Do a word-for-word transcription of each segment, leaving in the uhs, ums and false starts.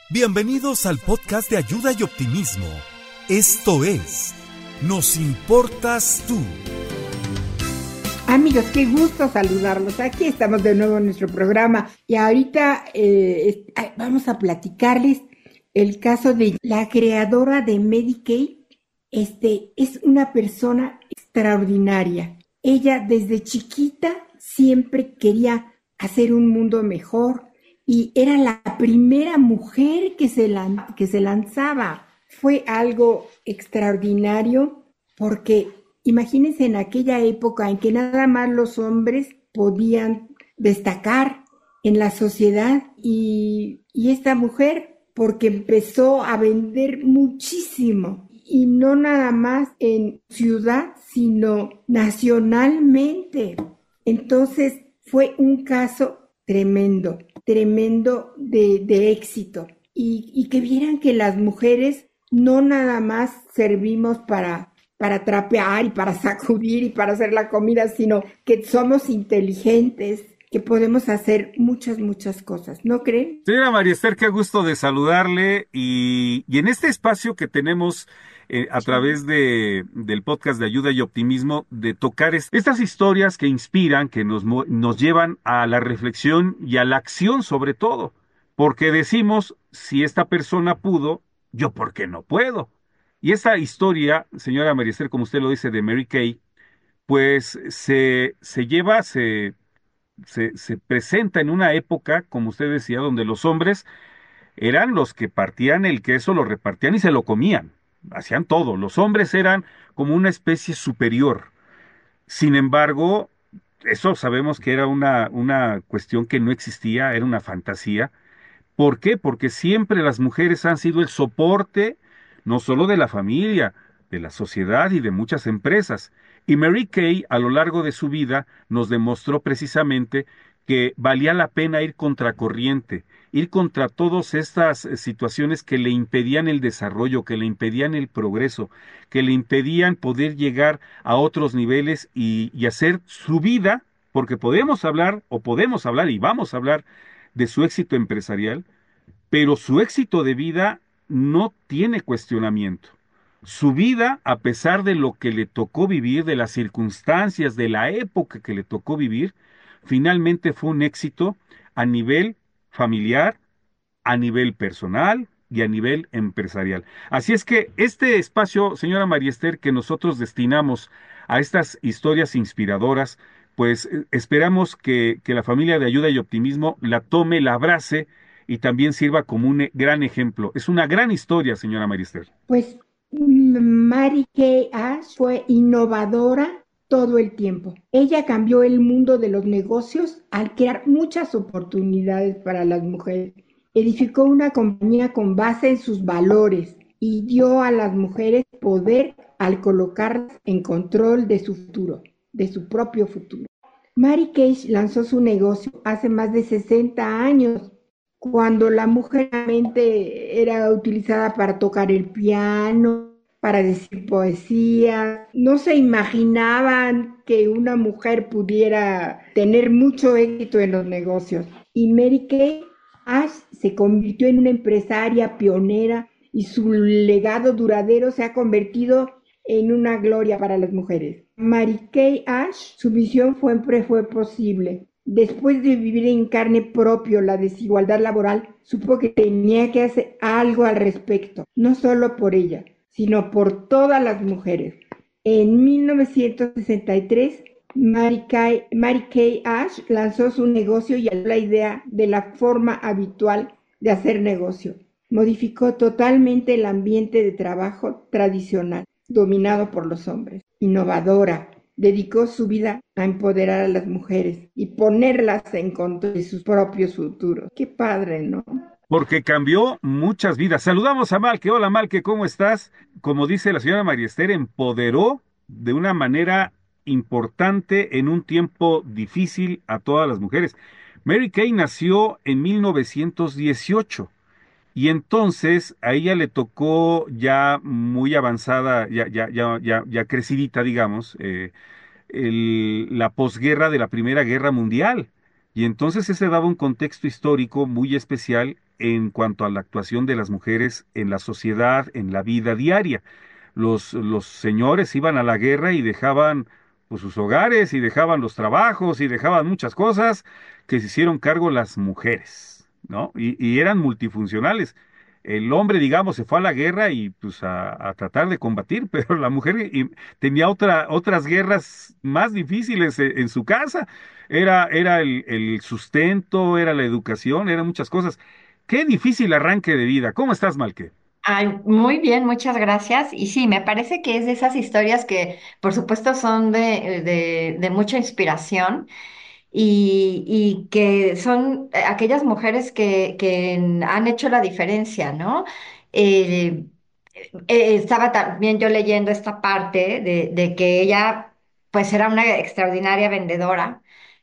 Bienvenidos al podcast de ayuda y optimismo. Esto es, Nos Importas Tú. Amigos, qué gusto saludarlos. Aquí estamos de nuevo en nuestro programa y ahorita eh, vamos a platicarles el caso de la creadora de Mary-Kay. Este, es una persona extraordinaria. Ella desde chiquita siempre quería hacer un mundo mejor y era la primera mujer que se, lan- que se lanzaba. Fue algo extraordinario porque imagínense en aquella época en que nada más los hombres podían destacar en la sociedad y, y esta mujer, porque empezó a vender muchísimo y no nada más en ciudad, sino nacionalmente. Entonces fue un caso tremendo, tremendo de, de éxito y, y que vieran que las mujeres no nada más servimos para para trapear y para sacudir y para hacer la comida, sino que somos inteligentes, que podemos hacer muchas, muchas cosas, ¿no creen? Señora María Esther, qué gusto de saludarle y, y en este espacio que tenemos eh, a través de, del podcast de Ayuda y Optimismo, de tocar es, estas historias que inspiran, que nos, nos llevan a la reflexión y a la acción sobre todo, porque decimos, si esta persona pudo, yo ¿por qué no puedo? Y esta historia, señora María Esther, como usted lo dice, de Mary-Kay, pues se, se lleva, se, se, se presenta en una época, como usted decía, donde los hombres eran los que partían el queso, lo repartían y se lo comían, hacían todo. Los hombres eran como una especie superior. Sin embargo, eso sabemos que era una, una cuestión que no existía, era una fantasía. ¿Por qué? Porque siempre las mujeres han sido el soporte no solo de la familia, de la sociedad y de muchas empresas. Y Mary-Kay a lo largo de su vida nos demostró precisamente que valía la pena ir contracorriente, ir contra todas estas eh, situaciones que le impedían el desarrollo, que le impedían el progreso, que le impedían poder llegar a otros niveles y, y hacer su vida, porque podemos hablar, o podemos hablar y vamos a hablar de su éxito empresarial, pero su éxito de vida no tiene cuestionamiento. Su vida, a pesar de lo que le tocó vivir, de las circunstancias, de la época que le tocó vivir, finalmente fue un éxito a nivel familiar, a nivel personal y a nivel empresarial. Así es que este espacio, señora María Esther, que nosotros destinamos a estas historias inspiradoras, pues eh, esperamos que, que la familia de Ayuda y Optimismo la tome, la abrace y también sirva como un e- gran ejemplo. Es una gran historia, señora María Esther. Pues Mary-Kay Ash fue innovadora todo el tiempo. Ella cambió el mundo de los negocios al crear muchas oportunidades para las mujeres. Edificó una compañía con base en sus valores y dio a las mujeres poder al colocarlas en control de su futuro, de su propio futuro. Mary-Kay lanzó su negocio hace más de sesenta años, cuando la mujer realmente era utilizada para tocar el piano, para decir poesía. No se imaginaban que una mujer pudiera tener mucho éxito en los negocios. Y Mary-Kay Ash se convirtió en una empresaria pionera y su legado duradero se ha convertido en una gloria para las mujeres. Mary-Kay Ash, su visión siempre fue posible. Después de vivir en carne propia la desigualdad laboral, supo que tenía que hacer algo al respecto, no solo por ella, sino por todas las mujeres. En mil novecientos sesenta y tres, Mary-Kay, Mary-Kay Ash lanzó su negocio y la idea de la forma habitual de hacer negocio. Modificó totalmente el ambiente de trabajo tradicional, dominado por los hombres. Innovadora, dedicó su vida a empoderar a las mujeres y ponerlas en control de sus propios futuros. Qué padre, ¿no? Porque cambió muchas vidas. Saludamos a Malque. Hola Malque, ¿cómo estás? Como dice la señora María Esther, empoderó de una manera importante en un tiempo difícil a todas las mujeres. Mary-Kay nació en mil novecientos dieciocho y entonces a ella le tocó ya muy avanzada, ya, ya, ya, ya, ya crecidita, digamos, eh, el- la posguerra de la Primera Guerra Mundial. Y entonces ese daba un contexto histórico muy especial en cuanto a la actuación de las mujeres en la sociedad, en la vida diaria. Los, los señores iban a la guerra y dejaban pues, sus hogares y dejaban los trabajos y dejaban muchas cosas que se hicieron cargo las mujeres, ¿no? Y, y eran multifuncionales. El hombre, digamos, se fue a la guerra y pues a, a tratar de combatir, pero la mujer y, tenía otra, otras guerras más difíciles en, en su casa. Era, era el, el sustento, era la educación, eran muchas cosas. Qué difícil arranque de vida. ¿Cómo estás, Malque? Ay, muy bien, muchas gracias. Y sí, me parece que es de esas historias que, por supuesto, son de, de, de mucha inspiración y, y que son eh, aquellas mujeres que, que han hecho la diferencia, ¿no? Eh, eh, Estaba también yo leyendo esta parte de, de que ella, pues, era una extraordinaria vendedora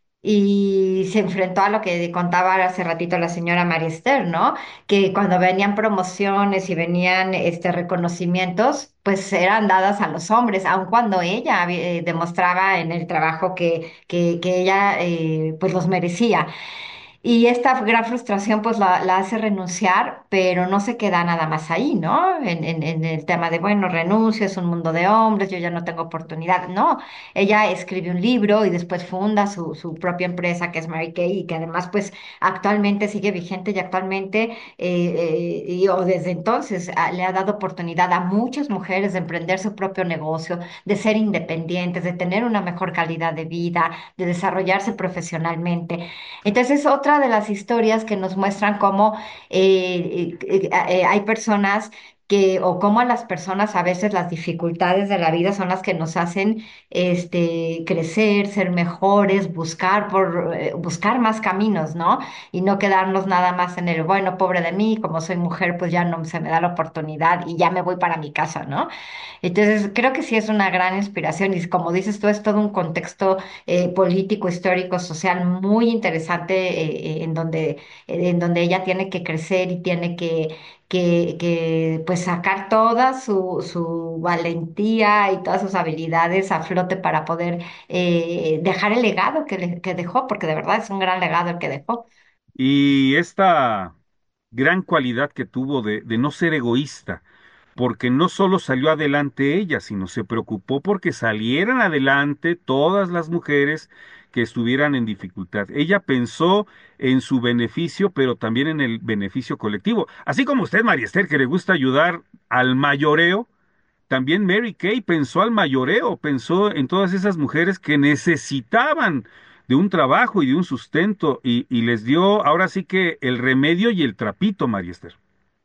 y se enfrentó a lo que contaba hace ratito la señora María Esther, ¿no? Que cuando venían promociones y venían este, reconocimientos, pues eran dadas a los hombres, aun cuando ella eh, demostraba en el trabajo que, que, que ella eh, pues los merecía. Y esta gran frustración pues la, la hace renunciar, pero no se queda nada más ahí, ¿no? En, en, en el tema de, bueno, renuncio, es un mundo de hombres, yo ya no tengo oportunidad. No, ella escribe un libro y después funda su, su propia empresa que es Mary Kay y que además pues actualmente sigue vigente y actualmente eh, eh, y, o desde entonces ah, le ha dado oportunidad a muchas mujeres de emprender su propio negocio, de ser independientes, de tener una mejor calidad de vida, de desarrollarse profesionalmente. Entonces, otra de las historias que nos muestran cómo eh, eh, eh, hay personas que, o cómo a las personas a veces las dificultades de la vida son las que nos hacen este, crecer, ser mejores, buscar por, eh, buscar más caminos, ¿no? Y no quedarnos nada más en el, bueno, pobre de mí, como soy mujer, pues ya no se me da la oportunidad y ya me voy para mi casa, ¿no? Entonces, creo que sí es una gran inspiración y como dices tú, es todo un contexto eh, político, histórico, social muy interesante eh, eh, en donde, eh, en donde ella tiene que crecer y tiene que, que, que, pues sacar toda su, su valentía y todas sus habilidades a flote para poder eh, dejar el legado que, le- que dejó, porque de verdad es un gran legado el que dejó. Y esta gran cualidad que tuvo de, de no ser egoísta, porque no solo salió adelante ella, sino se preocupó porque salieran adelante todas las mujeres que estuvieran en dificultad. Ella pensó en su beneficio, pero también en el beneficio colectivo. Así como usted, María Esther, que le gusta ayudar al mayoreo, también Mary Kay pensó al mayoreo, pensó en todas esas mujeres que necesitaban de un trabajo y de un sustento y, y les dio ahora sí que el remedio y el trapito, María Esther.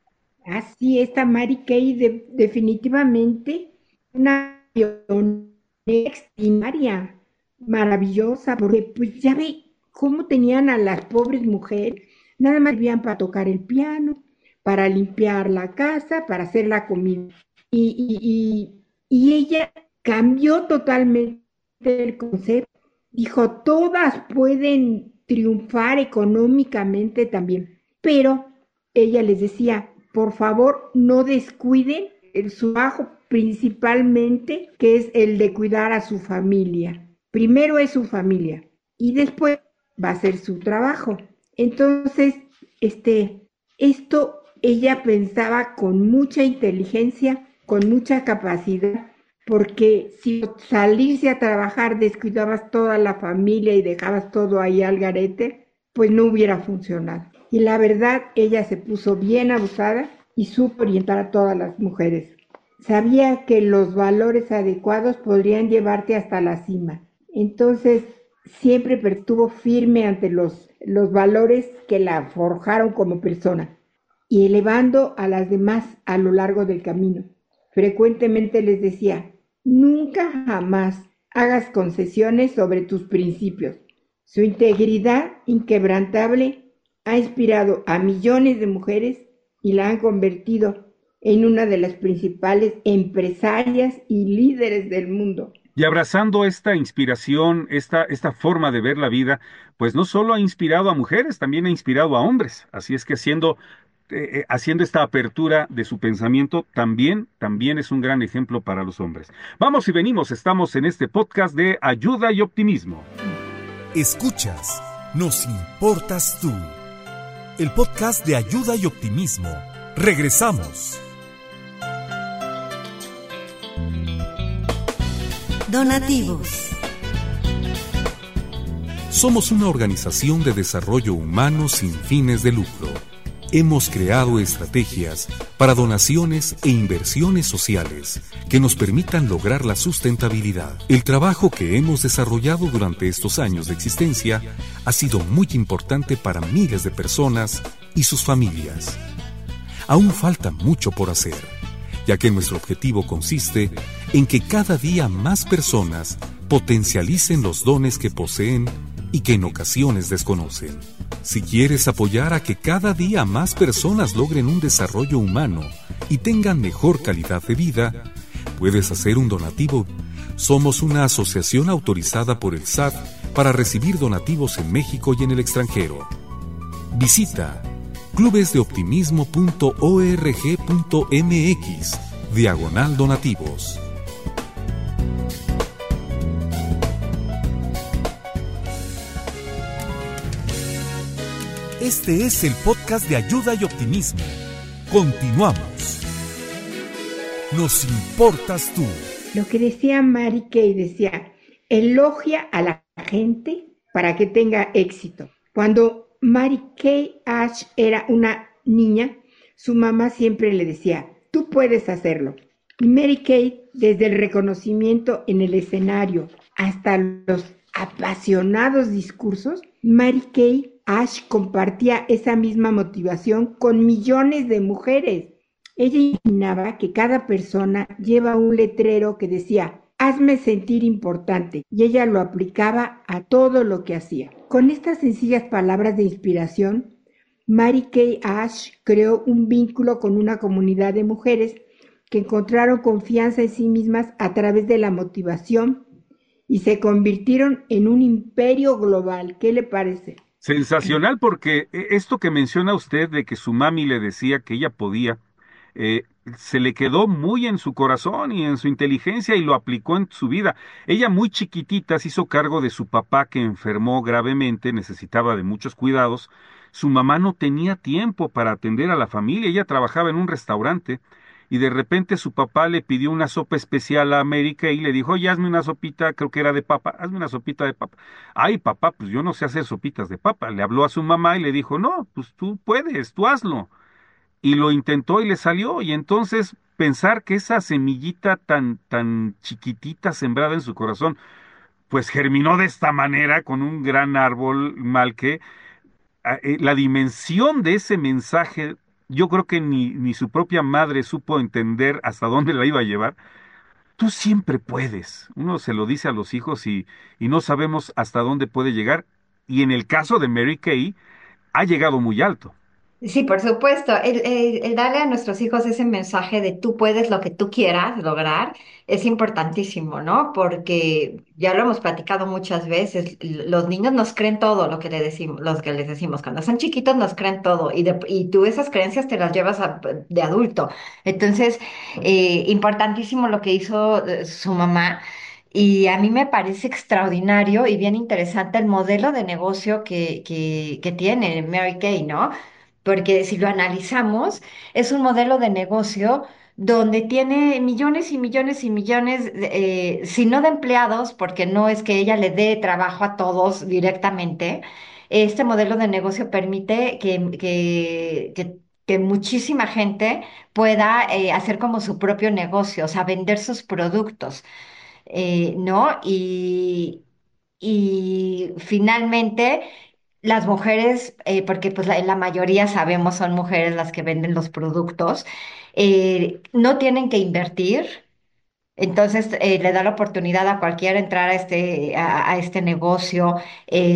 Así, esta Mary Kay de- definitivamente una pionera extraordinaria, maravillosa, porque pues ya ve cómo tenían a las pobres mujeres, nada más servían para tocar el piano, para limpiar la casa, para hacer la comida. Y, y, y, y ella cambió totalmente el concepto. Dijo, todas pueden triunfar económicamente también, pero ella les decía, por favor, no descuiden el, su trabajo principalmente, que es el de cuidar a su familia. Primero es su familia y después va a ser su trabajo. Entonces, este, esto ella pensaba con mucha inteligencia, con mucha capacidad, porque si salirse a trabajar descuidabas toda la familia y dejabas todo ahí al garete, pues no hubiera funcionado. Y la verdad, ella se puso bien abusada y supo orientar a todas las mujeres. Sabía que los valores adecuados podrían llevarte hasta la cima. Entonces, siempre estuvo firme ante los, los valores que la forjaron como persona y elevando a las demás a lo largo del camino. Frecuentemente les decía, nunca jamás hagas concesiones sobre tus principios. Su integridad inquebrantable ha inspirado a millones de mujeres y la han convertido en una de las principales empresarias y líderes del mundo. Y abrazando esta inspiración, esta, esta forma de ver la vida, pues no solo ha inspirado a mujeres, también ha inspirado a hombres. Así es que haciendo, eh, eh, haciendo esta apertura de su pensamiento, también, también es un gran ejemplo para los hombres. Vamos y venimos, estamos en este podcast de Ayuda y Optimismo. Escuchas, nos importas tú. el podcast de ayuda y optimismo. Regresamos. Donativos. Somos una organización de desarrollo humano sin fines de lucro. Hemos creado estrategias para donaciones e inversiones sociales que nos permitan lograr la sustentabilidad. El trabajo que hemos desarrollado durante estos años de existencia ha sido muy importante para miles de personas y sus familias. Aún falta mucho por hacer, ya que nuestro objetivo consiste en que cada día más personas potencialicen los dones que poseen y que en ocasiones desconocen. Si quieres apoyar a que cada día más personas logren un desarrollo humano y tengan mejor calidad de vida, puedes hacer un donativo. Somos una asociación autorizada por el S A T para recibir donativos en México y en el extranjero. Visita clubesdeoptimismo punto org punto mx diagonal donativos. Este es el podcast de ayuda y optimismo. Continuamos. Nos importas tú. Lo que decía Mary Kay decía, elogia a la gente para que tenga éxito. Cuando Mary Kay Ash era una niña, su mamá siempre le decía, tú puedes hacerlo. Y Mary Kay, desde el reconocimiento en el escenario hasta los apasionados discursos, Mary Kay Ash compartía esa misma motivación con millones de mujeres. Ella imaginaba que cada persona lleva un letrero que decía, hazme sentir importante, y ella lo aplicaba a todo lo que hacía. Con estas sencillas palabras de inspiración, Mary Kay Ash creó un vínculo con una comunidad de mujeres que encontraron confianza en sí mismas a través de la motivación y se convirtieron en un imperio global. ¿Qué le parece? Sensacional, porque esto que menciona usted de que su mami le decía que ella podía, eh, se le quedó muy en su corazón y en su inteligencia y lo aplicó en su vida. Ella muy chiquitita se hizo cargo de su papá que enfermó gravemente, necesitaba de muchos cuidados. Su mamá no tenía tiempo para atender a la familia, ella trabajaba en un restaurante y de repente su papá le pidió una sopa especial a América y le dijo, oye, hazme una sopita, creo que era de papa, hazme una sopita de papa. Ay, papá, pues yo no sé hacer sopitas de papa. Le habló a su mamá y le dijo, no, pues tú puedes, tú hazlo. Y lo intentó y le salió. Y entonces pensar que esa semillita tan, tan chiquitita sembrada en su corazón, pues germinó de esta manera con un gran árbol mal que a- eh, la dimensión de ese mensaje, yo creo que ni, ni su propia madre supo entender hasta dónde la iba a llevar. Tú siempre puedes. Uno se lo dice a los hijos y, y no sabemos hasta dónde puede llegar. Y en el caso de Mary Kay, ha llegado muy alto. Sí, por supuesto. El, el- el darle a nuestros hijos ese mensaje de tú puedes lo que tú quieras lograr es importantísimo, ¿no? Porque ya lo hemos platicado muchas veces, l- los niños nos creen todo lo que le decimos, los que les decimos. Cuando son chiquitos nos creen todo y, de- y tú esas creencias te las llevas a- de adulto. Entonces, eh, importantísimo lo que hizo eh, su mamá. Y a mí me parece extraordinario y bien interesante el modelo de negocio que, que, que tiene Mary Kay, ¿no? Porque si lo analizamos, es un modelo de negocio donde tiene millones y millones y millones, de, eh, si no de empleados, porque no es que ella le dé trabajo a todos directamente, este modelo de negocio permite que, que, que- que muchísima gente pueda eh, hacer como su propio negocio, o sea, vender sus productos, eh, ¿no? Y, y finalmente las mujeres, eh, porque pues la, la mayoría sabemos son mujeres las que venden los productos, eh, no tienen que invertir. Entonces eh, le da la oportunidad a cualquiera entrar a este, a, a este negocio.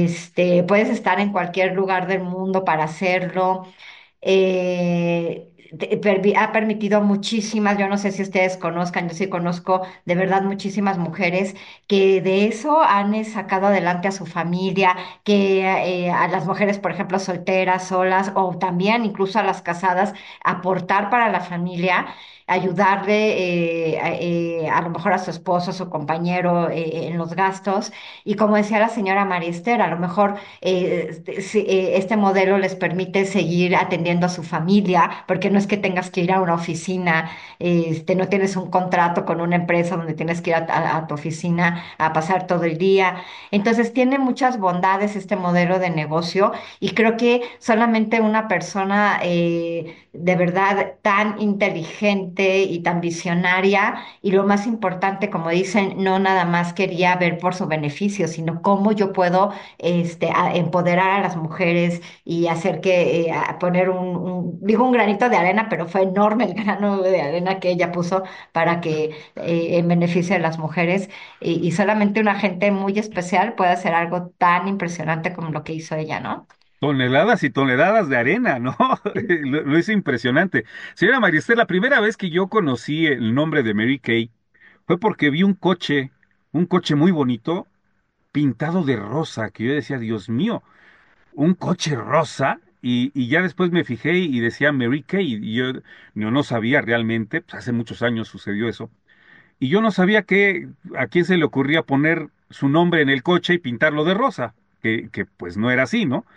Este, puedes estar en cualquier lugar del mundo para hacerlo. Eh, te- permi- ha permitido muchísimas, yo no sé si ustedes conozcan, yo sí conozco de verdad muchísimas mujeres que de eso han eh, sacado adelante a su familia, que eh, a las mujeres, por ejemplo, solteras, solas, o también incluso a las casadas, aportar para la familia, ayudarle eh, a, eh, a lo mejor a su esposo, a su compañero eh, en los gastos. Y como decía la señora María Esther, a lo mejor eh, este si- eh, este modelo les permite seguir atendiendo a su familia, porque no es que tengas que ir a una oficina, eh, este, no tienes un contrato con una empresa donde tienes que ir a, a- a tu oficina a pasar todo el día. Entonces tiene muchas bondades este modelo de negocio y creo que solamente una persona eh, de verdad tan inteligente y tan visionaria y lo más importante, como dicen, no nada más quería ver por su beneficio, sino cómo yo puedo este, a empoderar a las mujeres y hacer que, eh, a poner un, un- digo un granito de arena, pero fue enorme el grano de arena que ella puso para que, eh, en beneficio de las mujeres, y, y solamente una gente muy especial puede hacer algo tan impresionante como lo que hizo ella, ¿no? Toneladas y toneladas de arena, ¿no? Lo, lo hizo impresionante. Señora Maristel, la primera vez que yo conocí el nombre de Mary Kay fue porque vi un coche, un coche muy bonito, pintado de rosa, que yo decía, Dios mío, un coche rosa, y, y ya después me fijé y decía Mary Kay, y yo no, no sabía realmente, pues hace muchos años sucedió eso, y yo no sabía que a quién se le ocurría poner su nombre en el coche y pintarlo de rosa, que, que pues no era así, ¿no?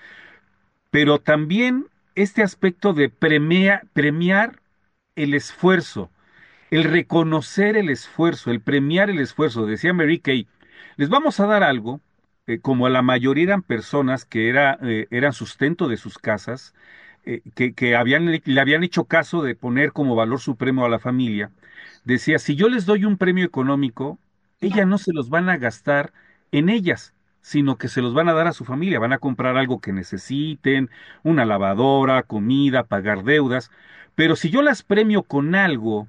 Pero también este aspecto de premia- premiar el esfuerzo, el reconocer el esfuerzo, el premiar el esfuerzo. Decía Mary Kay, les vamos a dar algo, eh, como a la mayoría eran personas que era, eh, eran sustento de sus casas, eh, que, que habían, le habían hecho caso de poner como valor supremo a la familia. Decía, si yo les doy un premio económico, ellas no se los van a gastar en ellas, sino que se los van a dar a su familia, van a comprar algo que necesiten, una lavadora, comida, pagar deudas. Pero si yo las premio con algo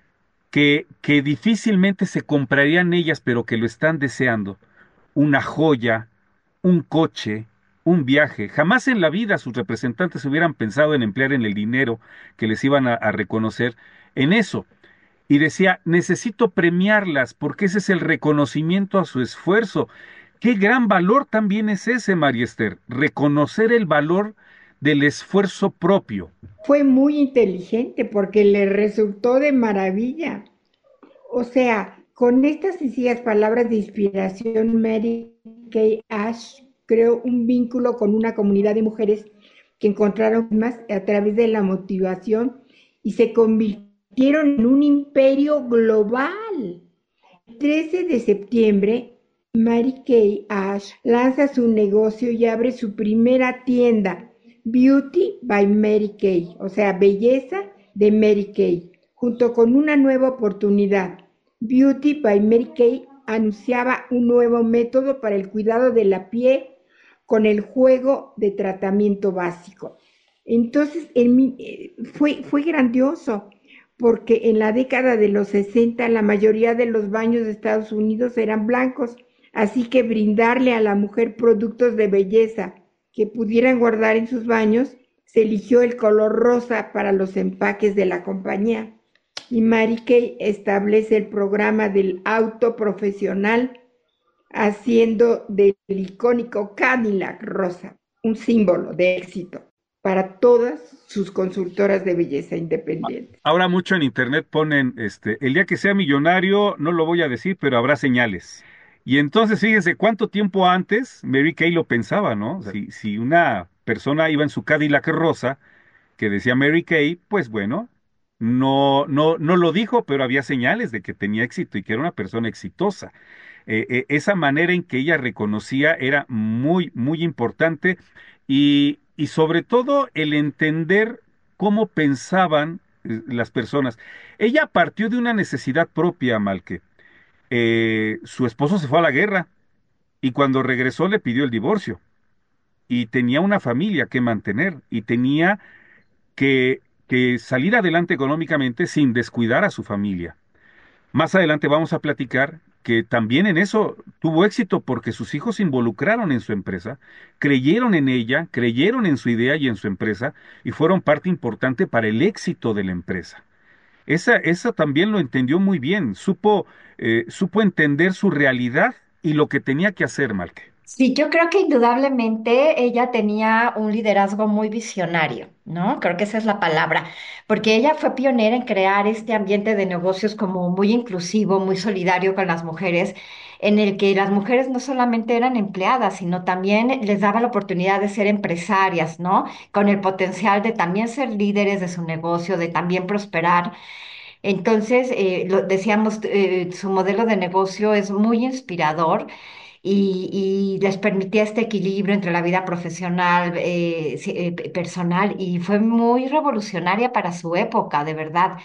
que, que difícilmente se comprarían ellas, pero que lo están deseando, una joya, un coche, un viaje. Jamás en la vida sus representantes hubieran pensado en emplear en el dinero que les iban a, a reconocer en eso. Y decía, necesito premiarlas porque ese es el reconocimiento a su esfuerzo. Qué gran valor también es ese, María Esther, reconocer el valor del esfuerzo propio. Fue muy inteligente porque le resultó de maravilla. O sea, con estas sencillas palabras de inspiración, Mary Kay Ash creó un vínculo con una comunidad de mujeres que encontraron más a través de la motivación y se convirtieron en un imperio global. El trece de septiembre, Mary Kay Ash lanza su negocio y abre su primera tienda, Beauty by Mary Kay, o sea, belleza de Mary Kay, junto con una nueva oportunidad. Beauty by Mary Kay anunciaba un nuevo método para el cuidado de la piel con el juego de tratamiento básico. Entonces, en eh, fue, fue grandioso, porque en la década de los sesenta la mayoría de los baños de Estados Unidos eran blancos, así que brindarle a la mujer productos de belleza que pudieran guardar en sus baños, se eligió el color rosa para los empaques de la compañía. Y Mary Kay establece el programa del auto profesional, haciendo del icónico Cadillac rosa un símbolo de éxito para todas sus consultoras de belleza independientes. Ahora mucho en internet ponen, este, el día que sea millonario, no lo voy a decir, pero habrá señales. Y entonces fíjense cuánto tiempo antes Mary Kay lo pensaba, ¿no? Si, si una persona iba en su Cadillac rosa, que decía Mary Kay, pues bueno, no, no, no lo dijo, pero había señales de que tenía éxito y que era una persona exitosa. Eh, eh, esa manera en que ella reconocía era muy, muy importante y, y sobre todo el entender cómo pensaban eh, las personas. Ella partió de una necesidad propia, Malque. Eh, su esposo se fue a la guerra y cuando regresó le pidió el divorcio y tenía una familia que mantener y tenía que, que salir adelante económicamente sin descuidar a su familia. Más adelante vamos a platicar que también en eso tuvo éxito porque sus hijos se involucraron en su empresa, creyeron en ella, creyeron en su idea y en su empresa y fueron parte importante para el éxito de la empresa. Esa, esa también lo entendió muy bien, supo, eh, supo entender su realidad y lo que tenía que hacer, Malque. Sí, yo creo que indudablemente ella tenía un liderazgo muy visionario, ¿no? Creo que esa es la palabra, porque ella fue pionera en crear este ambiente de negocios como muy inclusivo, muy solidario con las mujeres, en el que las mujeres no solamente eran empleadas, sino también les daba la oportunidad de ser empresarias, ¿no? Con el potencial de también ser líderes de su negocio, de también prosperar. Entonces, eh, lo, decíamos, eh, su modelo de negocio es muy inspirador y, y les permitía este equilibrio entre la vida profesional, eh, sí, eh, pe- personal, y fue muy revolucionaria para su época, de verdad.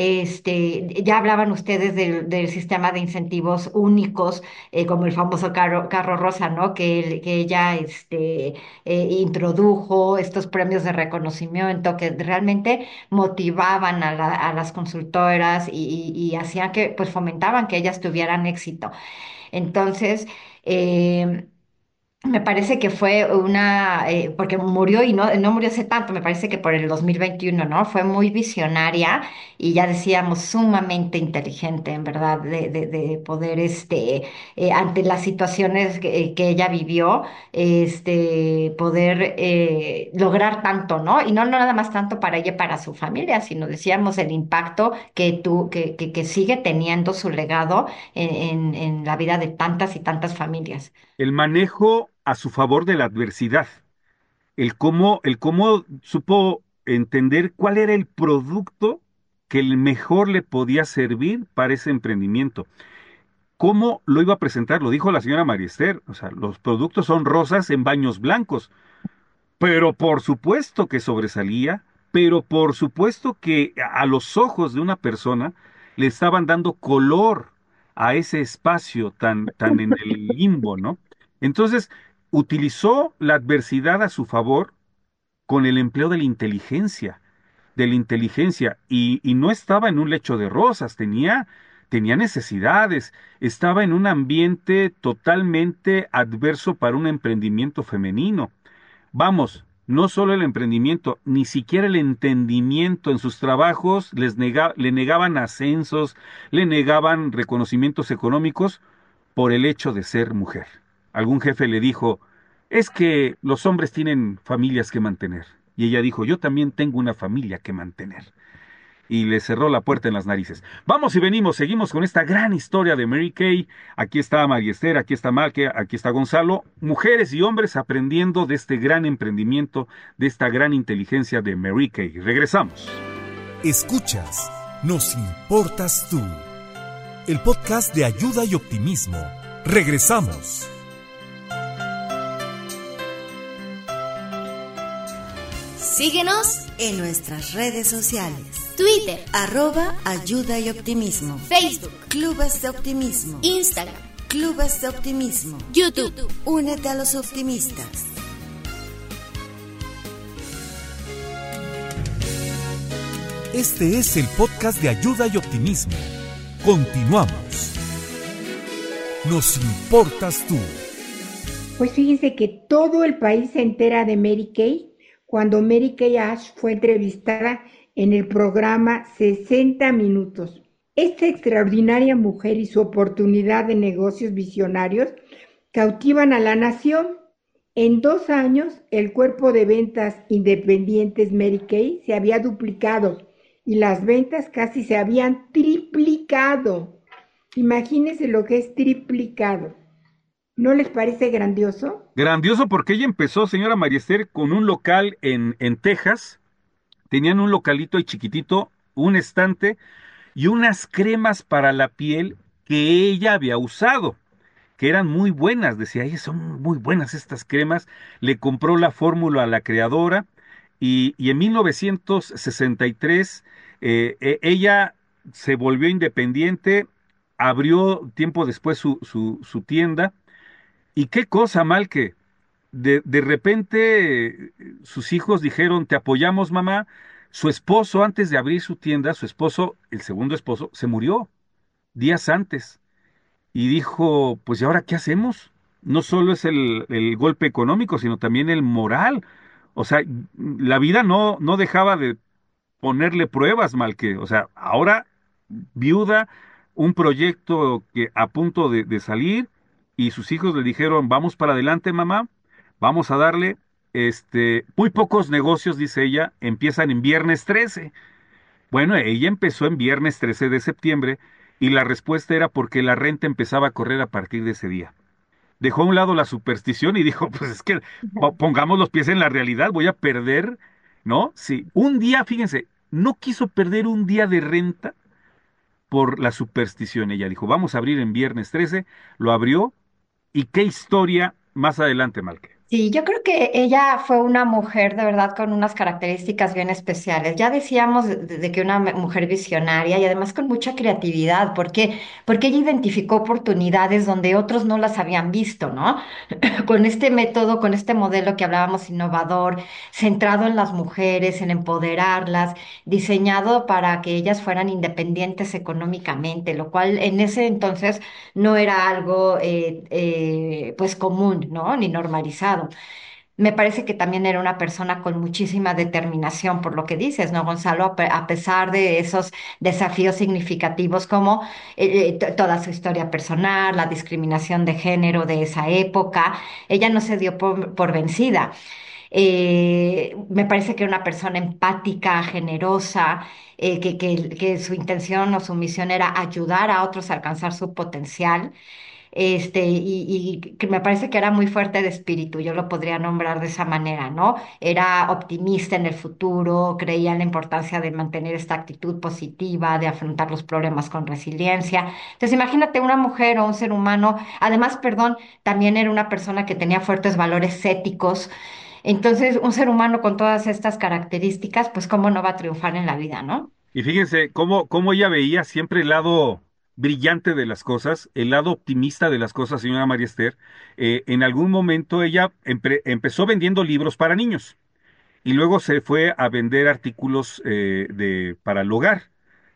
Este, ya hablaban ustedes del, del sistema de incentivos únicos, eh, como el famoso carro, carro rosa, ¿no? Que, él- que ella este, eh, introdujo estos premios de reconocimiento que realmente motivaban a, la- a las consultoras y, y- y hacían que, pues fomentaban que ellas tuvieran éxito. Entonces, eh, me parece que fue una, eh, porque murió y no, no murió hace tanto, me parece que por el dos mil veintiuno, ¿no? Fue muy visionaria y ya decíamos sumamente inteligente, en verdad, de, de, de poder, este, eh, ante las situaciones que, que ella vivió, este, poder eh, lograr tanto, ¿no? Y no, no nada más tanto para ella y para su familia, sino decíamos el impacto que, tú, que, que, que sigue teniendo su legado en, en en la vida de tantas y tantas familias. El manejo a su favor de la adversidad, el cómo, el cómo supo entender cuál era el producto que el mejor le podía servir para ese emprendimiento. ¿Cómo lo iba a presentar? Lo dijo la señora Mariester. O sea, los productos son rosas en baños blancos. Pero por supuesto que sobresalía, pero por supuesto que a los ojos de una persona le estaban dando color a ese espacio tan, tan en el limbo, ¿no? Entonces, utilizó la adversidad a su favor con el empleo de la inteligencia, de la inteligencia, y, y no estaba en un lecho de rosas, tenía, tenía necesidades, estaba en un ambiente totalmente adverso para un emprendimiento femenino. Vamos, no solo el emprendimiento, ni siquiera el entendimiento en sus trabajos, les nega- le negaban ascensos, le negaban reconocimientos económicos por el hecho de ser mujer. Algún jefe le dijo, es que los hombres tienen familias que mantener. Y ella dijo, yo también tengo una familia que mantener y le cerró la puerta en las narices. Vamos y venimos, seguimos con esta gran historia de Mary Kay. Aquí está María Esther, aquí está Malque, aquí está Gonzalo. Mujeres y hombres aprendiendo de este gran emprendimiento, de esta gran inteligencia de Mary Kay. Regresamos. Escuchas, nos importas tú. El podcast de ayuda y optimismo. Regresamos. Síguenos en nuestras redes sociales. Twitter, Arroba Ayuda y Optimismo. Facebook, Clubes de Optimismo. Instagram, Clubes de Optimismo. YouTube. Únete a los optimistas. Este es el podcast de ayuda y optimismo. Continuamos. Nos importas tú. Pues fíjense que todo el país se entera de Mary Kay cuando Mary Kay Ash fue entrevistada en el programa sesenta Minutos. Esta extraordinaria mujer y su oportunidad de negocios visionarios cautivan a la nación. En dos años, el cuerpo de ventas independientes Mary Kay se había duplicado y las ventas casi se habían triplicado. Imagínense lo que es triplicado. ¿No les parece grandioso? Grandioso porque ella empezó, señora María Esther, con un local en, en Texas. Tenían un localito ahí chiquitito, un estante y unas cremas para la piel que ella había usado, que eran muy buenas. Decía, ay, son muy buenas estas cremas. Le compró la fórmula a la creadora y, y en mil novecientos sesenta y tres eh, eh, ella se volvió independiente, abrió tiempo después su, su, su tienda. Y qué cosa mal que de, de repente eh, sus hijos dijeron, te apoyamos, mamá. Su esposo, antes de abrir su tienda, su esposo, el segundo esposo, se murió días antes. y dijo, pues ¿y ahora qué hacemos? No solo es el, el golpe económico, sino también el moral. O sea, la vida no, no dejaba de ponerle pruebas, mal que, o sea, ahora viuda, un proyecto que a punto de, de salir, y sus hijos le dijeron, vamos para adelante, mamá, vamos a darle, este, muy pocos negocios, dice ella, empiezan en viernes trece. Bueno, ella empezó en viernes trece de septiembre, y la respuesta era porque la renta empezaba a correr a partir de ese día. Dejó a un lado la superstición y dijo, pues es que po- pongamos los pies en la realidad, voy a perder, ¿no? Sí, un día, fíjense, no quiso perder un día de renta por la superstición. Ella dijo, vamos a abrir en viernes trece, lo abrió, y qué historia más adelante, Malque. Sí, yo creo que ella fue una mujer de verdad con unas características bien especiales. Ya decíamos de, de que una me- mujer visionaria y además con mucha creatividad. ¿Por qué? Porque ella identificó oportunidades donde otros no las habían visto, ¿no? Con este método, con este modelo que hablábamos innovador, centrado en las mujeres, en empoderarlas, diseñado para que ellas fueran independientes económicamente, lo cual en ese entonces no era algo eh, eh, pues común, ¿no? Ni normalizado. Me parece que también era una persona con muchísima determinación, por lo que dices, ¿no, Gonzalo? A, pe- a pesar de esos desafíos significativos como eh, eh, t- toda su historia personal, la discriminación de género de esa época, ella no se dio por, por vencida. Eh, me parece que era una persona empática, generosa, eh, que, que que su intención o su misión era ayudar a otros a alcanzar su potencial este, y, y que me parece que era muy fuerte de espíritu, yo lo podría nombrar de esa manera, ¿no? Era optimista en el futuro, creía en la importancia de mantener esta actitud positiva, de afrontar los problemas con resiliencia. Entonces, imagínate una mujer o un ser humano, además, perdón, también era una persona que tenía fuertes valores éticos. Entonces, un ser humano con todas estas características, pues, ¿cómo no va a triunfar en la vida, ¿no? Y fíjense cómo, cómo ella veía siempre el lado brillante de las cosas, el lado optimista de las cosas, señora María Esther. Eh, en algún momento ella empre- empezó vendiendo libros para niños, y luego se fue a vender artículos eh, de, para el hogar.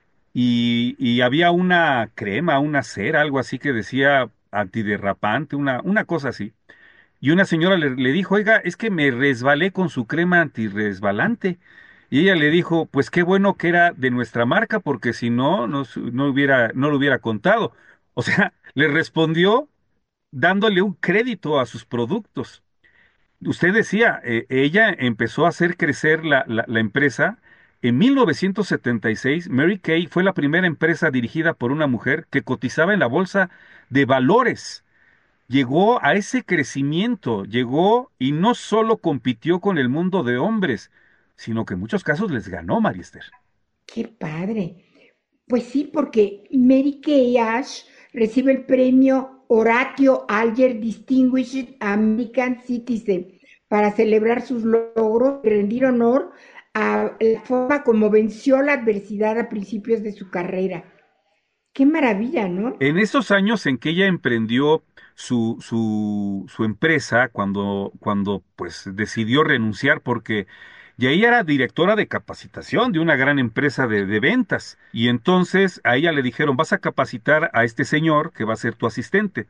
Y, y había una crema, una cera, algo así que decía antiderrapante, una, una cosa así. Y una señora le, le dijo, oiga, es que me resbalé con su crema antirresbalante. Y ella le dijo, pues qué bueno que era de nuestra marca, porque si no, no, su- no hubiera, no lo hubiera contado. O sea, le respondió dándole un crédito a sus productos. Usted decía, eh, ella empezó a hacer crecer la, la, la empresa. En mil novecientos setenta y seis, Mary Kay fue la primera empresa dirigida por una mujer que cotizaba en la bolsa de valores. Llegó a ese crecimiento, llegó y no solo compitió con el mundo de hombres, sino que en muchos casos les ganó, Mariester. Qué padre. Pues sí, porque Mary Kay Ash recibe el premio Horatio Alger Distinguished American Citizen para celebrar sus logros y rendir honor a la forma como venció la adversidad a principios de su carrera. Qué maravilla, ¿no? En esos años en que ella emprendió su, su, su empresa, cuando, cuando pues decidió renunciar, porque ya ella era directora de capacitación de una gran empresa de, de ventas, y entonces a ella le dijeron, vas a capacitar a este señor que va a ser tu asistente.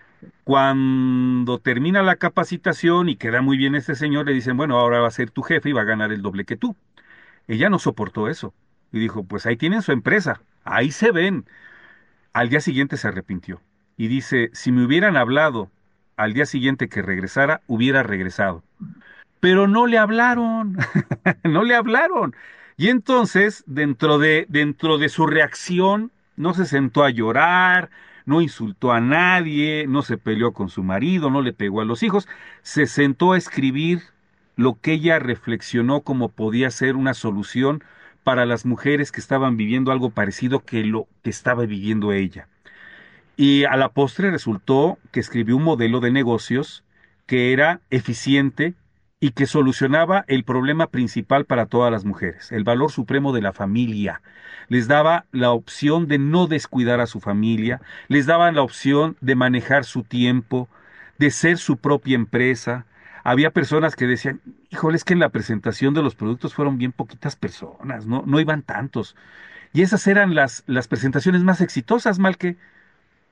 Cuando termina la capacitación y queda muy bien este señor, le dicen, bueno, ahora va a ser tu jefe y va a ganar el doble que tú. Ella no soportó eso y dijo, pues ahí tienen su empresa, ahí se ven. Al día siguiente se arrepintió y dice, si me hubieran hablado al día siguiente que regresara, hubiera regresado. Pero no le hablaron, no le hablaron. Y entonces, dentro de, dentro de su reacción, no se sentó a llorar, no insultó a nadie, no se peleó con su marido, no le pegó a los hijos, se sentó a escribir lo que ella reflexionó como podía ser una solución para las mujeres que estaban viviendo algo parecido que lo que estaba viviendo ella. Y a la postre resultó que escribió un modelo de negocios que era eficiente y que solucionaba el problema principal para todas las mujeres, el valor supremo de la familia. Les daba la opción de no descuidar a su familia, les daba la opción de manejar su tiempo, de ser su propia empresa. Había personas que decían, híjole, es que en la presentación de los productos fueron bien poquitas personas, no, no iban tantos. Y esas eran las, las presentaciones más exitosas, Malque.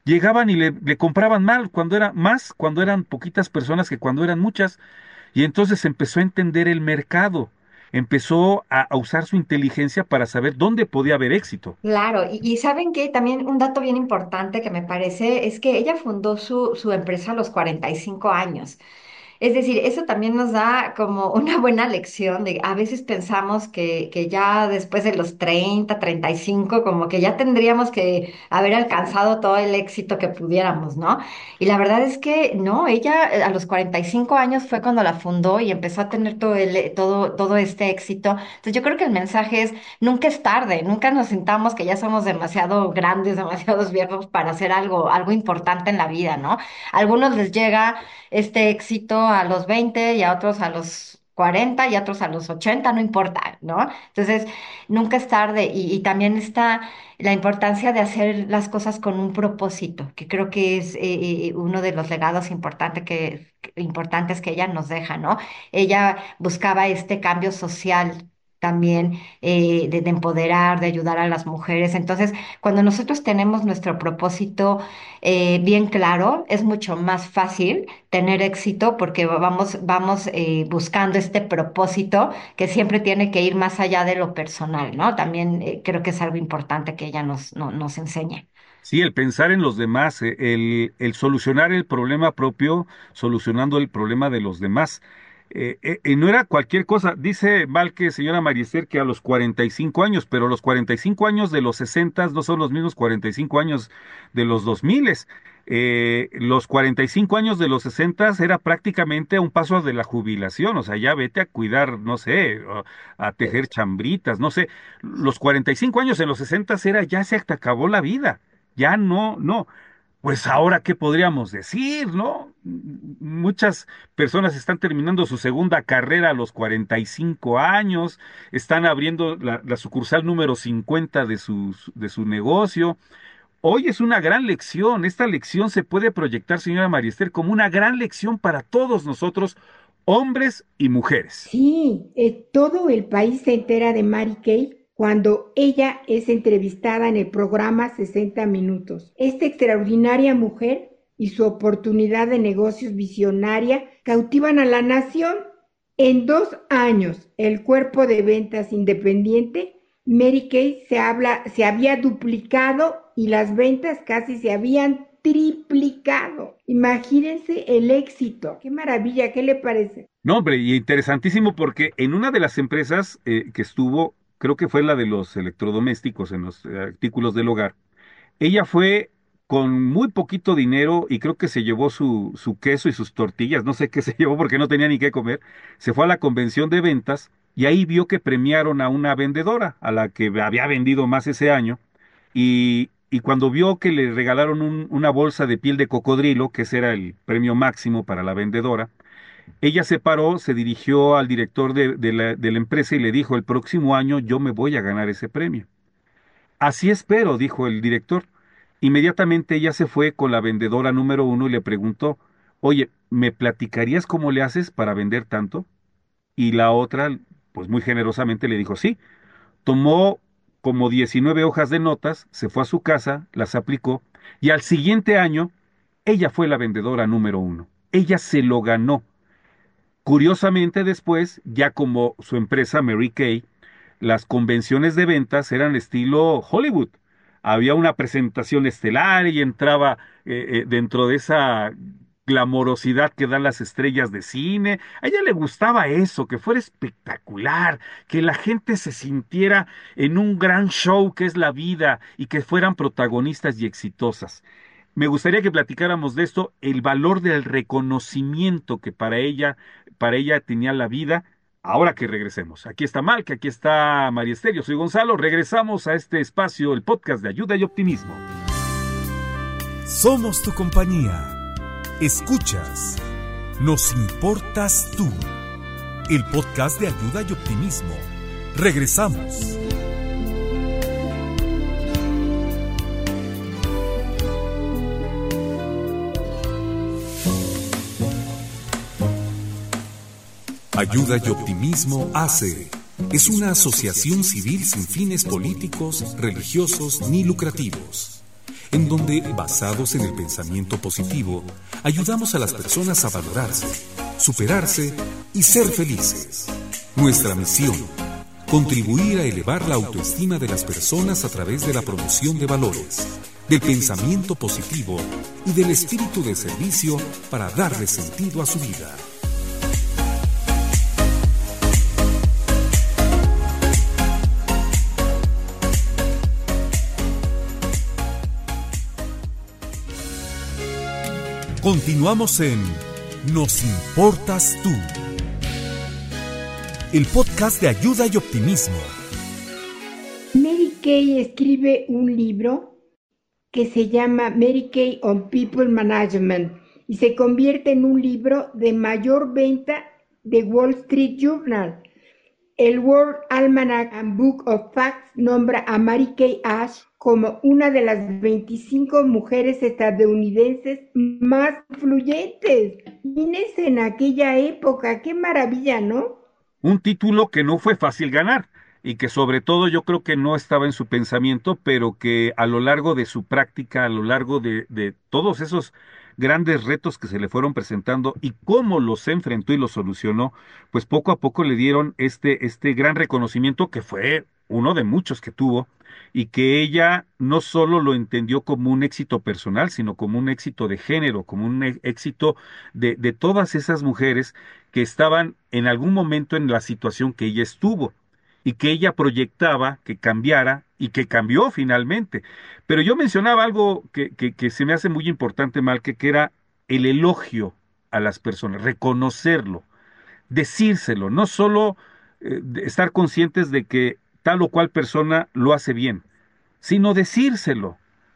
llegaban y le, le compraban mal cuando era más, cuando eran poquitas personas que cuando eran muchas. Y entonces empezó a entender el mercado, empezó a, a usar su inteligencia para saber dónde podía haber éxito. Claro, y, y saben que también un dato bien importante que me parece es que ella fundó su, su empresa a los cuarenta y cinco años. Es decir, eso también nos da como una buena lección de a veces pensamos que, que ya después de los treinta, treinta y cinco, como que ya tendríamos que haber alcanzado todo el éxito que pudiéramos, ¿no? Y la verdad es que no, ella eh, a los cuarenta y cinco años fue cuando la fundó y empezó a tener todo, el, todo, todo este éxito. Entonces yo creo que el mensaje es, nunca es tarde, nunca nos sintamos que ya somos demasiado grandes, demasiados viejos para hacer algo, algo importante en la vida, ¿no? A algunos les llega este éxito a los veinte y a otros a los cuarenta y a otros a los ochenta, no importa, ¿no? Entonces, nunca es tarde y, y también está la importancia de hacer las cosas con un propósito, que creo que es eh, eh, uno de los legados importante que, que- importantes que ella nos deja, ¿no? Ella buscaba este cambio social también eh, de, de empoderar, de ayudar a las mujeres. Entonces, cuando nosotros tenemos nuestro propósito eh, bien claro, es mucho más fácil tener éxito porque vamos, vamos eh, buscando este propósito que siempre tiene que ir más allá de lo personal, ¿no? También eh, creo que es algo importante que ella nos, no- nos enseña. Sí, el pensar en los demás, eh, el, el solucionar el problema propio, solucionando el problema de los demás. Eh, eh, y no era cualquier cosa. Dice Valque, señora Mariester, que a los cuarenta y cinco años, pero los cuarenta y cinco años de los sesenta no son los mismos cuarenta y cinco años de los dos mil. Eh, los cuarenta y cinco años de los sesenta era prácticamente a un paso de la jubilación. O sea, ya vete a cuidar, no sé, o a tejer chambritas, no sé. Los cuarenta y cinco años en los sesenta era ya se te acabó la vida. Ya no, no. Pues ahora, ¿qué podríamos decir, no? M- Muchas personas están terminando su segunda carrera a los cuarenta y cinco años, están abriendo la, la sucursal número cincuenta de su, de su negocio. Hoy es una gran lección. Esta lección se puede proyectar, señora Mariester, como una gran lección para todos nosotros, hombres y mujeres. Sí, eh, todo el país se entera de Mary Kay cuando ella es entrevistada en el programa sesenta Minutos. Esta extraordinaria mujer y su oportunidad de negocios visionaria cautivan a la nación. En dos años, el cuerpo de ventas independiente, Mary Kay se, habla, se había duplicado y las ventas casi se habían triplicado. Imagínense el éxito. Qué maravilla, ¿qué le parece? No, hombre, y interesantísimo porque en una de las empresas eh, que estuvo, creo que fue la de los electrodomésticos, en los eh, artículos del hogar, ella fue con muy poquito dinero y creo que se llevó su, su queso y sus tortillas, no sé qué se llevó porque no tenía ni qué comer, se fue a la convención de ventas y ahí vio que premiaron a una vendedora, a la que había vendido más ese año, y, y cuando vio que le regalaron un- una bolsa de piel de cocodrilo, que ese era el premio máximo para la vendedora, ella se paró, se dirigió al director de, de la, de la empresa y le dijo, el próximo año yo me voy a ganar ese premio. Así espero, dijo el director. Inmediatamente ella se fue con la vendedora número uno y le preguntó, oye, ¿me platicarías cómo le haces para vender tanto? Y la otra, pues muy generosamente le dijo, sí. Tomó como diecinueve hojas de notas, se fue a su casa, las aplicó y al siguiente año ella fue la vendedora número uno. Ella se lo ganó. Curiosamente después, ya como su empresa Mary Kay, las convenciones de ventas eran estilo Hollywood. Había una presentación estelar y entraba eh, eh, dentro de esa glamorosidad que dan las estrellas de cine. A ella le gustaba eso, que fuera espectacular, que la gente se sintiera en un gran show que es la vida y que fueran protagonistas y exitosas. Me gustaría que platicáramos de esto, el valor del reconocimiento que para ella, para ella tenía la vida. Ahora que regresemos. Aquí está Malca, aquí está María Esther, yo soy Gonzalo. Regresamos a este espacio, el podcast de ayuda y optimismo. Somos tu compañía. Escuchas. Nos importas tú. El podcast de ayuda y optimismo. Regresamos. Ayuda y Optimismo A C E es una asociación civil sin fines políticos, religiosos ni lucrativos. en donde, basados en el pensamiento positivo, ayudamos a las personas a valorarse, superarse y ser felices. Nuestra misión: contribuir a elevar la autoestima de las personas a través de la promoción de valores, del pensamiento positivo y del espíritu de servicio para darle sentido a su vida. Continuamos en Nos Importas Tú, el podcast de ayuda y optimismo. Mary Kay escribe un libro que se llama Mary Kay on People Management y se convierte en un libro de mayor venta de Wall Street Journal. El World Almanac and Book of Facts nombra a Mary Kay Ash como una de las veinticinco mujeres estadounidenses más influyentes. Imagínense en aquella época, qué maravilla, ¿no? Un título que no fue fácil ganar y que sobre todo yo creo que no estaba en su pensamiento, pero que a lo largo de su práctica, a lo largo de, de todos esos grandes retos que se le fueron presentando y cómo los enfrentó y los solucionó, pues poco a poco le dieron este, este gran reconocimiento que fue uno de muchos que tuvo, y que ella no solo lo entendió como un éxito personal, sino como un éxito de género, como un e- éxito de, de todas esas mujeres que estaban en algún momento en la situación que ella estuvo y que ella proyectaba que cambiara y que cambió finalmente. Pero yo mencionaba algo que, que, que se me hace muy importante, Malque, que era el elogio a las personas, reconocerlo, decírselo, no solo eh, de estar conscientes de que tal o cual persona lo hace bien, sino decírselo,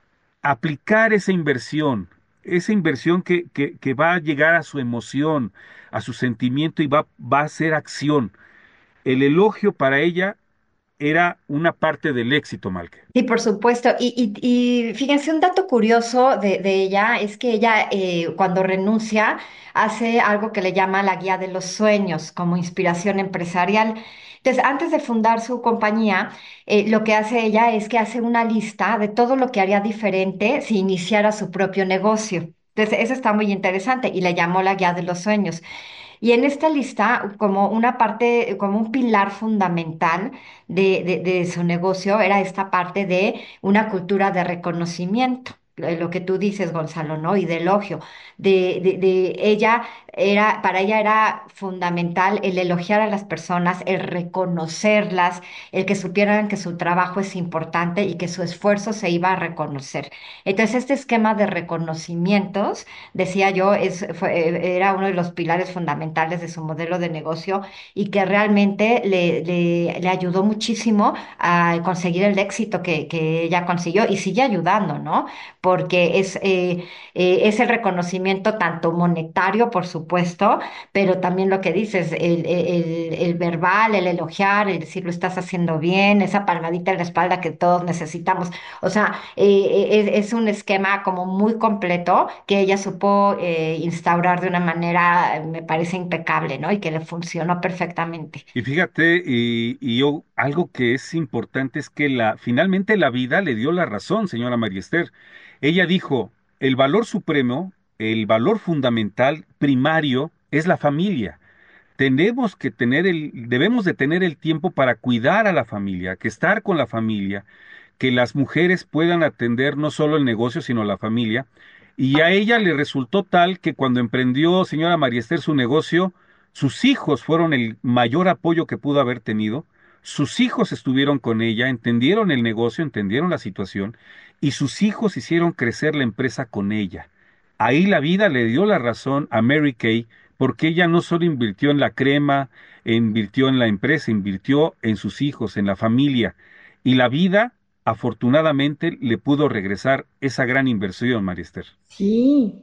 aplicar esa inversión, esa inversión que, que, que va a llegar a su emoción, a su sentimiento y va, va a ser acción. El elogio para ella era una parte del éxito, Malque. Sí, por supuesto. Y, y, y fíjense, un dato curioso de, de ella es que ella eh, cuando renuncia hace algo que le llama la guía de los sueños como inspiración empresarial. Entonces, antes de fundar su compañía, eh, lo que hace ella es que hace una lista de todo lo que haría diferente si iniciara su propio negocio. Entonces, eso está muy interesante y le llamó la guía de los sueños. Y en esta lista, como una parte, como un pilar fundamental de, de, de su negocio, era esta parte de una cultura de reconocimiento. Lo lo que tú dices, Gonzalo, ¿no? Y de elogio. De, de, de ella era, para ella era fundamental el elogiar a las personas, el reconocerlas, el que supieran que su trabajo es importante y que su esfuerzo se iba a reconocer. Entonces, este esquema de reconocimientos decía yo, es, fue- era uno de los pilares fundamentales de su modelo de negocio y que realmente le, le- le ayudó muchísimo a conseguir el éxito que, que ella consiguió y sigue ayudando, ¿no? Porque es, eh, eh, es el reconocimiento tanto monetario, por supuesto, pero también lo que dices, el, el, el verbal, el elogiar, el decir lo estás haciendo bien, esa palmadita en la espalda que todos necesitamos. O sea, eh, es, es un esquema como muy completo que ella supo eh, instaurar de una manera, eh, me parece impecable, ¿no? Y que le funcionó perfectamente. Y fíjate, y, y yo, algo que es importante es que la, finalmente la vida le dio la razón, señora María Esther. Ella dijo, el valor supremo, el valor fundamental, primario, es la familia. Tenemos que tener el, debemos de tener el tiempo para cuidar a la familia, que estar con la familia, que las mujeres puedan atender no solo el negocio, sino la familia. Y a ella le resultó tal que cuando emprendió, señora María Esther, su negocio, sus hijos fueron el mayor apoyo que pudo haber tenido. Sus hijos estuvieron con ella, entendieron el negocio, entendieron la situación, y sus hijos hicieron crecer la empresa con ella. Ahí la vida le dio la razón a Mary Kay, porque ella no solo invirtió en la crema, invirtió en la empresa, invirtió en sus hijos, en la familia. Y la vida, afortunadamente, le pudo regresar esa gran inversión, María Esther. Sí,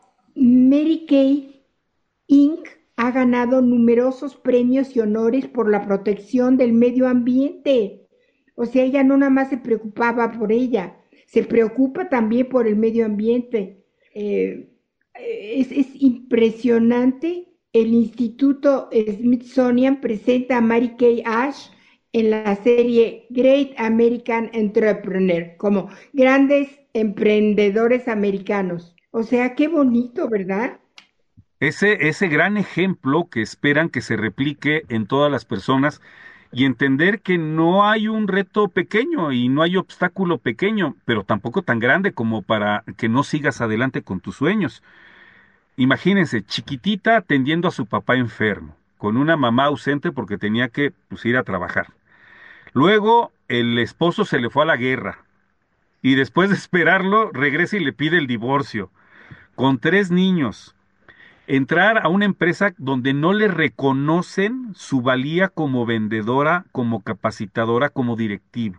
Mary Kay inc ha ganado numerosos premios y honores por la protección del medio ambiente. O sea, ella no nada más se preocupaba por ella, se preocupa también por el medio ambiente. Eh, es, es impresionante. El Instituto Smithsonian presenta a Mary Kay Ash en la serie Great American Entrepreneur como grandes emprendedores americanos. O sea, qué bonito, ¿verdad? Ese, ese gran ejemplo que esperan que se replique en todas las personas y entender que no hay un reto pequeño y no hay obstáculo pequeño, pero tampoco tan grande como para que no sigas adelante con tus sueños. Imagínense, chiquitita atendiendo a su papá enfermo, con una mamá ausente porque tenía que pues, ir a trabajar. Luego el esposo se le fue a la guerra y después de esperarlo regresa y le pide el divorcio, con tres niños. Entrar a una empresa donde no le reconocen su valía como vendedora, como capacitadora, como directivo.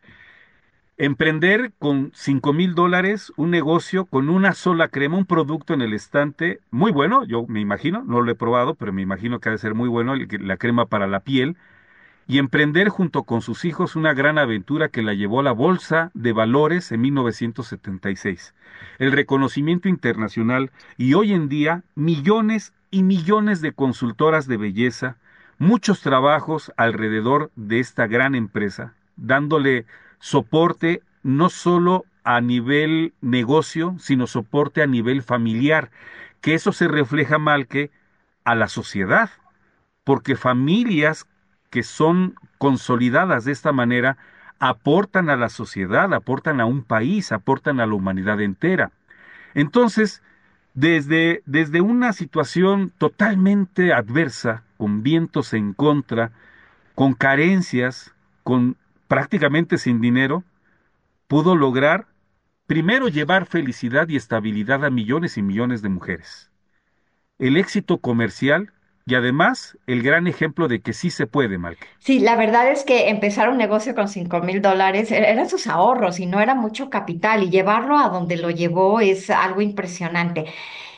Emprender con cinco mil dólares un negocio con una sola crema, un producto en el estante, muy bueno, yo me imagino, no lo he probado, pero me imagino que ha de ser muy bueno el- la crema para la piel, y emprender junto con sus hijos una gran aventura que la llevó a la Bolsa de Valores en mil novecientos setenta y seis. El reconocimiento internacional y hoy en día millones y millones de consultoras de belleza, muchos trabajos alrededor de esta gran empresa, dándole soporte no solo a nivel negocio, sino soporte a nivel familiar, que eso se refleja mal que a la sociedad porque familias que son consolidadas de esta manera aportan a la sociedad, aportan a un país, aportan a la humanidad entera. Entonces, desde, desde una situación totalmente adversa, con vientos en contra, con carencias, con prácticamente sin dinero, pudo lograr primero llevar felicidad y estabilidad a millones y millones de mujeres, el éxito comercial y además el gran ejemplo de que sí se puede, Malque. Sí, la verdad es que empezar un negocio con cinco mil dólares e- eran sus ahorros y no era mucho capital y llevarlo a donde lo llevó es algo impresionante.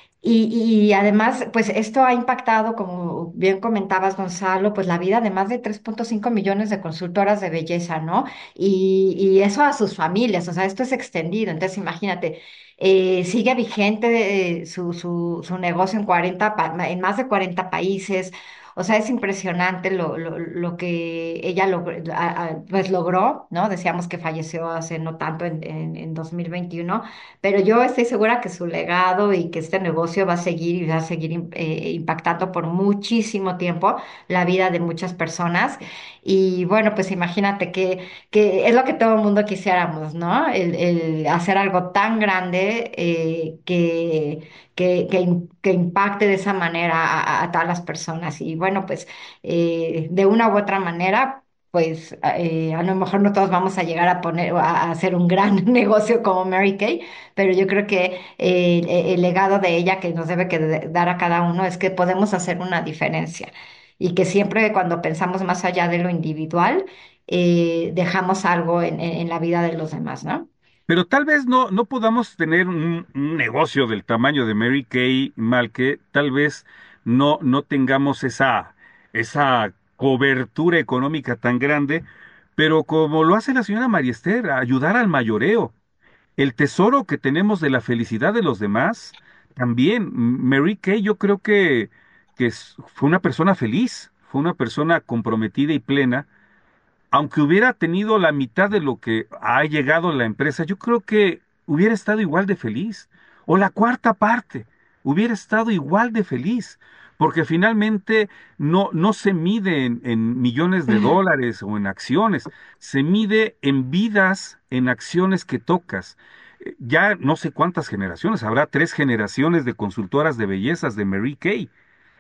Y, y además, pues esto ha impactado, como bien comentabas, Gonzalo, pues la vida de más de tres punto cinco millones de consultoras de belleza, ¿no? Y, y eso a sus familias, o sea, esto es extendido. Entonces, imagínate, eh, sigue vigente eh, su, su, su negocio en cuarenta pa- en más de cuarenta países. O sea, es impresionante lo, lo, lo que ella logró, a- a- pues logró, ¿no? Decíamos que falleció hace no tanto en, en, en dos mil veintiuno, pero yo estoy segura que su legado y que este negocio va a seguir y va a seguir im- eh, impactando por muchísimo tiempo la vida de muchas personas. Y bueno, pues imagínate que, que es lo que todo el mundo quisiéramos, ¿no? El, el hacer algo tan grande eh, que, que, que, im- que impacte de esa manera a, a- a todas las personas. Y bueno, pues eh, de una u otra manera pues eh, a lo mejor no todos vamos a llegar a poner a, a hacer un gran negocio como Mary Kay, pero yo creo que eh, el, el legado de ella que nos debe que de- dar a cada uno es que podemos hacer una diferencia y que siempre cuando pensamos más allá de lo individual, eh, dejamos algo en, en- en la vida de los demás, ¿no? Pero tal vez no, no podamos tener un, un negocio del tamaño de Mary Kay, Malque, tal vez no, no tengamos esa, esa cobertura económica tan grande, pero como lo hace la señora María Esther, ayudar al mayoreo. El tesoro que tenemos de la felicidad de los demás, también. M- Mary Kay, yo creo que, que es- fue una persona feliz, fue una persona comprometida y plena. Aunque hubiera tenido la mitad de lo que ha llegado la empresa, yo creo que hubiera estado igual de feliz. O la cuarta parte, hubiera estado igual de feliz. Porque finalmente no, no se mide en, en millones de dólares o en acciones, se mide en vidas, en acciones que tocas. Eh, Ya no sé cuántas generaciones, habrá tres generaciones de consultoras de bellezas de Mary Kay,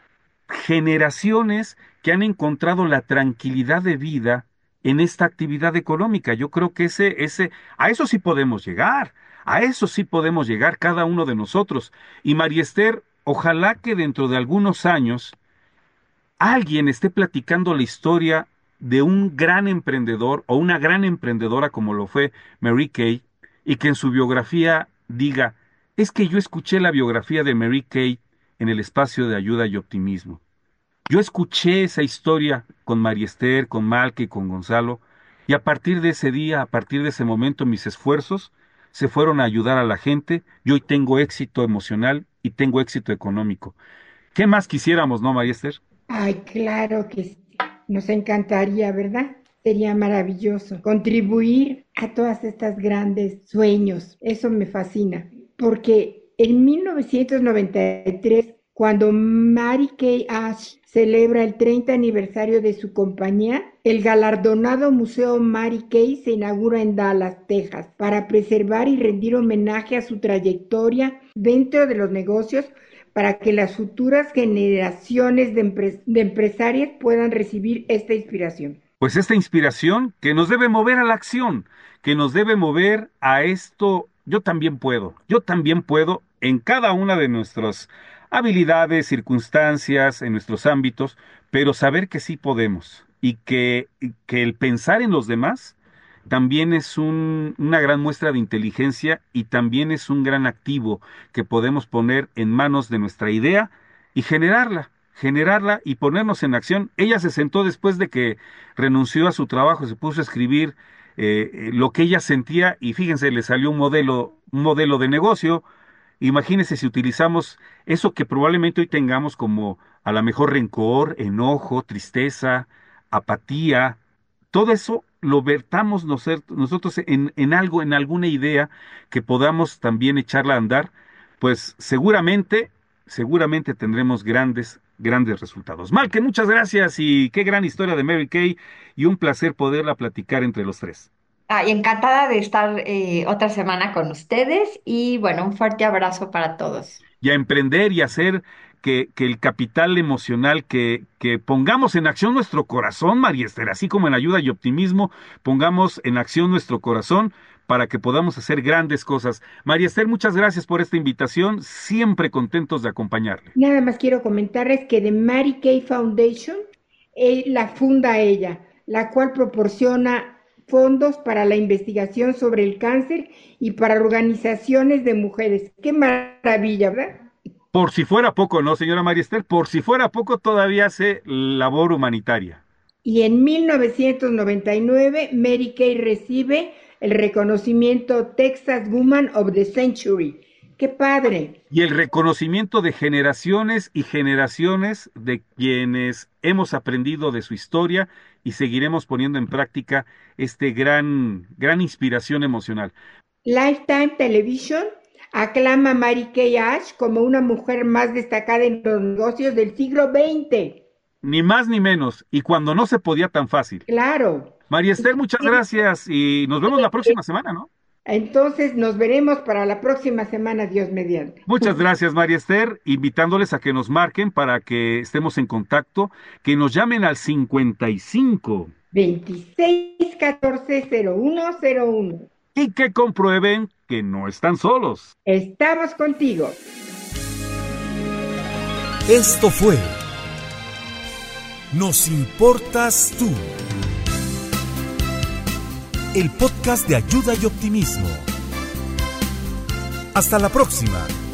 generaciones que han encontrado la tranquilidad de vida en esta actividad económica. Yo creo que ese, ese, a eso sí podemos llegar, a eso sí podemos llegar cada uno de nosotros. Y María Esther, ojalá que dentro de algunos años alguien esté platicando la historia de un gran emprendedor o una gran emprendedora como lo fue Mary Kay y que en su biografía diga, es que yo escuché la biografía de Mary Kay en el espacio de ayuda y optimismo. Yo escuché esa historia con María Esther, con Malca y con Gonzalo, y a partir de ese día, a partir de ese momento, mis esfuerzos se fueron a ayudar a la gente, y hoy tengo éxito emocional y tengo éxito económico. ¿Qué más quisiéramos, no, María Esther? Ay, claro que sí. Nos encantaría, ¿verdad? Sería maravilloso contribuir a todas estas grandes sueños. Eso me fascina, porque en mil novecientos noventa y tres, cuando Mary Kay Ash celebra el treinta aniversario de su compañía, el galardonado Museo Mary Kay se inaugura en Dallas, Texas, para preservar y rendir homenaje a su trayectoria dentro de los negocios, para que las futuras generaciones de, empre- de empresarias puedan recibir esta inspiración. Pues esta inspiración que nos debe mover a la acción, que nos debe mover a esto, yo también puedo, yo también puedo en cada una de nuestras habilidades, circunstancias, en nuestros ámbitos, pero saber que sí podemos y que, y que el pensar en los demás también es un, una gran muestra de inteligencia y también es un gran activo que podemos poner en manos de nuestra idea y generarla. generarla y ponernos en acción. Ella se sentó después de que renunció a su trabajo, se puso a escribir eh, lo que ella sentía y fíjense, le salió un modelo, un modelo de negocio. Imagínense si utilizamos eso que probablemente hoy tengamos como a lo mejor rencor, enojo, tristeza, apatía, todo eso lo vertamos nosotros en, en algo, en alguna idea que podamos también echarla a andar, pues seguramente, seguramente tendremos grandes, grandes resultados. Malque, muchas gracias y qué gran historia de Mary Kay y un placer poderla platicar entre los tres. Ah, y encantada de estar eh, otra semana con ustedes y bueno, un fuerte abrazo para todos. Y a emprender y hacer que, que el capital emocional, que, que pongamos en acción nuestro corazón, María Esther, así como en ayuda y optimismo, pongamos en acción nuestro corazón para que podamos hacer grandes cosas. María Esther, muchas gracias por esta invitación, siempre contentos de acompañarle. Nada más quiero comentarles que The Mary Kay Foundation eh, la funda ella, la cual proporciona fondos para la investigación sobre el cáncer y para organizaciones de mujeres. ¡Qué maravilla!, ¿verdad? Por si fuera poco, ¿no, señora María Esther? Por si fuera poco, todavía hace labor humanitaria. Y en mil novecientos noventa y nueve, Mary Kay recibe el reconocimiento Texas Woman of the Century. ¡Qué padre! Y el reconocimiento de generaciones y generaciones de quienes hemos aprendido de su historia y seguiremos poniendo en práctica este gran, gran inspiración emocional. Lifetime Television aclama a Mary Kay Ash como una mujer más destacada en los negocios del siglo veinte. Ni más ni menos, y cuando no se podía tan fácil. Claro. María Esther, muchas gracias y nos vemos la próxima semana, ¿no? Entonces nos veremos para la próxima semana, Dios mediante. Muchas gracias, María Esther, invitándoles a que nos marquen para que estemos en contacto, que nos llamen al cincuenta y cinco veintiséis catorce cero uno cero uno y que comprueben que no están solos. Estamos contigo. Esto fue Nos Importas Tú, el podcast de ayuda y optimismo. Hasta la próxima.